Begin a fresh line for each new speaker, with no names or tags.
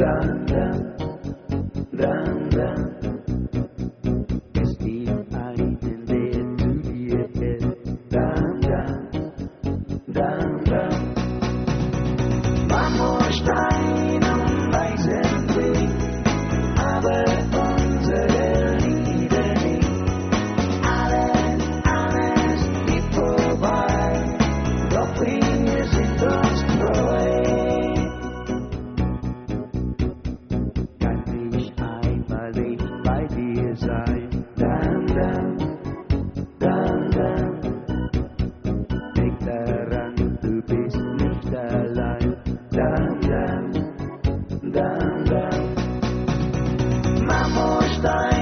dann, es gibt einen, der zu dir hält, dann, Marmorstein am weißen Weg, aber unsere Liebe nicht. Alles geht vorbei, doch wir sind uns treu. Kann ich einmal nicht bei dir sein, dann, denk daran, du bist nicht allein, dann, Marmorstein.